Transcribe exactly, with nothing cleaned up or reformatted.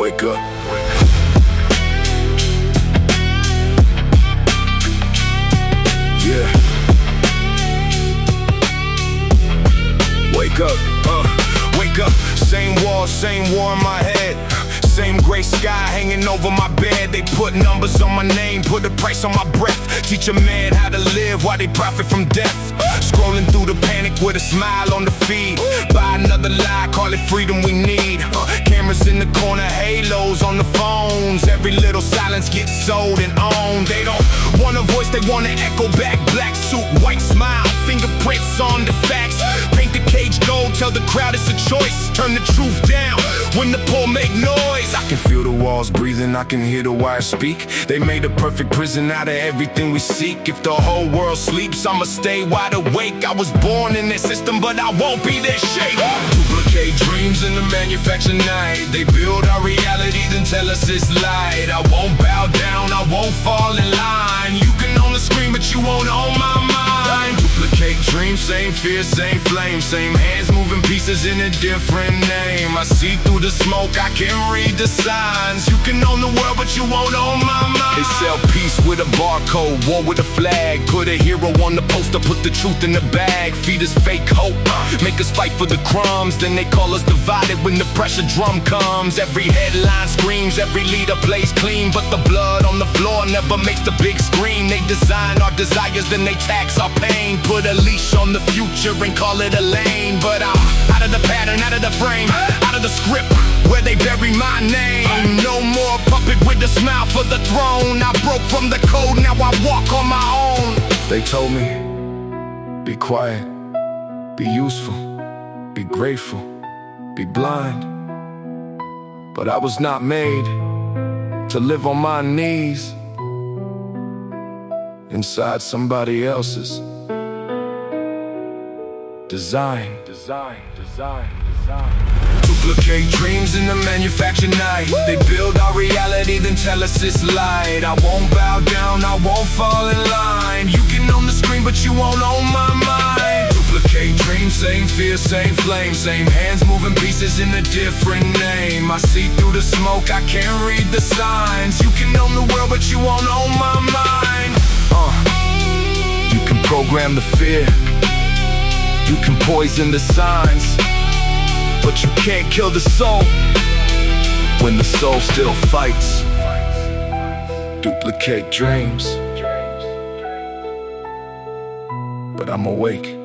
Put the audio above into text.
Wake up. Yeah. Wake up, uh, wake up. Same wall, same war in my head. Same gray sky hanging over my bed. They put numbers on my name, put a price on my breath. Teach a man how to live while they profit from death. Scrolling through the panic with a smile on the feed. Buy another lie, call it freedom we need. uh, Cameras in the corner, halos on the phones. Every little silence gets sold and owned. They don't want a voice, they want to echo back. Black suit, white smile, fingerprints on the facts. Paint the cage gold, tell the crowd it's a choice. Turn the truth down when the poor make noise. I can feel the walls breathing, I can hear the wires speak. They made a perfect prison out of everything we seek. If the whole world sleeps, I'ma stay wide awake. I was born in this system, but I won't be their shape. Duplicate dreams in the manufactured night. They build our reality, then tell us it's light. I won't bow down, I won't fall in line. You can only scream, but you won't own my mind. Duplicate dreams, same fear, same flame. Same hands moving pieces in a different name. I see through the smoke, I can read the signs. You can own the world, but you won't own my mind. They sell peace with a barcode, war with a flag. Put a hero on the poster, put the truth in the bag. Feed us fake hope, make us fight for the crumbs. Then they call us divided when the pressure drum comes. Every headline screams, every leader plays clean. But the blood on the floor never makes the big scream. They design our desires, then they tax our pain. Put a leash on the future and call it a lane. But I'm out of the pattern, out of the frame, out of the script where they bury my name. No more puppet with a smile for the throne. I broke from the code, now I walk on my own. They told me, be quiet, be useful, be grateful, be blind. But I was not made to live on my knees inside somebody else's design. Design, design, design. Duplicate dreams in the manufactured night. They build our reality, then tell us it's light. I won't bow down, I won't fall in line. You can own the screen, but you won't own my mind. Duplicate dreams, same fear, same flame. Same hands moving pieces in a different name. I see through the smoke, I can't read the signs. You can own the world, but you won't own my mind. uh, You can program the fear, you can poison the signs, but you can't kill the soul when the soul still fights. Duplicate dreams, but I'm awake.